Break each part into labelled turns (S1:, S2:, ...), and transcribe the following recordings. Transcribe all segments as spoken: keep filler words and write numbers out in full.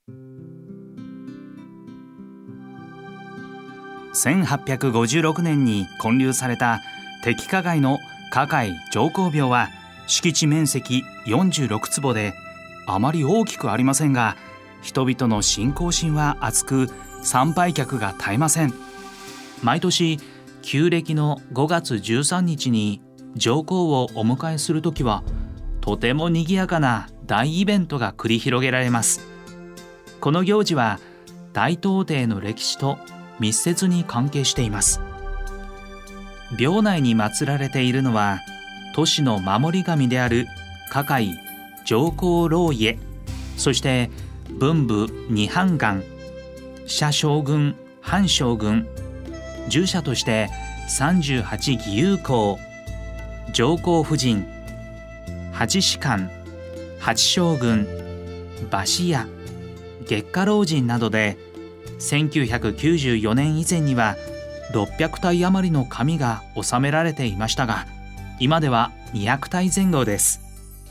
S1: せんはっぴゃくごじゅうろくねんに建立された摘花街の花海上皇廟は敷地面積よんじゅうろくつぼであまり大きくありませんが、人々の信仰心は厚く、参拝客が絶えません。毎年旧暦のごがつじゅうさんにちに上皇をお迎えするときは、とても賑やかな大イベントが繰り広げられます。この行事は大東廷の歴史と密接に関係しています。廟内に祀られているのは、都市の守り神である花海上皇老家、そして文武二藩官、社将軍、藩将軍、従者としてさんじゅうはち義勇公、上皇夫人、八士官、八将軍、馬子屋、月下老人などで、せんきゅうひゃくきゅうじゅうよねん以前にはろっぴゃくたい余りの紙が収められていましたが、今ではにひゃくたいぜん後です。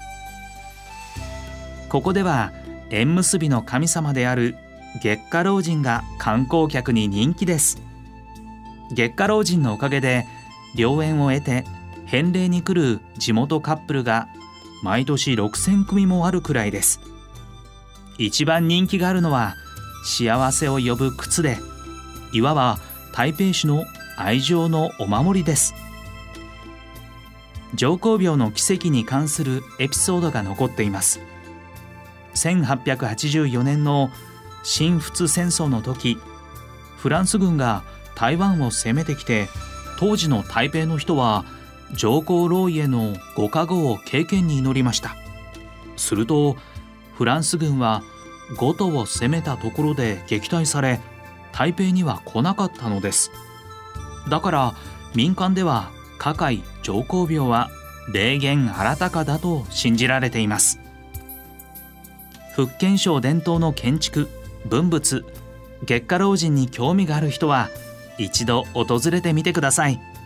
S1: ここでは縁結びの神様である月下老人が観光客に人気です。月下老人のおかげで良縁を得て返礼に来る地元カップルが毎年ろくせんくみもあるくらいです。一番人気があるのは幸せを呼ぶ靴で、いわば台北市の愛情のお守りです。上皇廟の奇跡に関するエピソードが残っています。せんはっぴゃくはちじゅうよねんの清仏戦争の時、フランス軍が台湾を攻めてきて、当時の台北の人は上皇老家のご加護を敬虔に祈りました。するとフランス軍は御都を攻めたところで撃退され、台北には来なかったのです。だから民間では花海上皇廟は霊験あらたかだと信じられています。福建省伝統の建築、文物、月下老人に興味がある人は一度訪れてみてください。